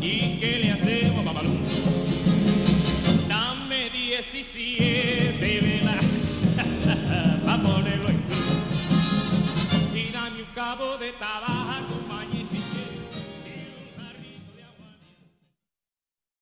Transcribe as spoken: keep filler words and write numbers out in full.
¿Y qué le hacemos, babalú? Dame diecisiete velas pa' ponerlo en cruz y dame un cabo de tabaco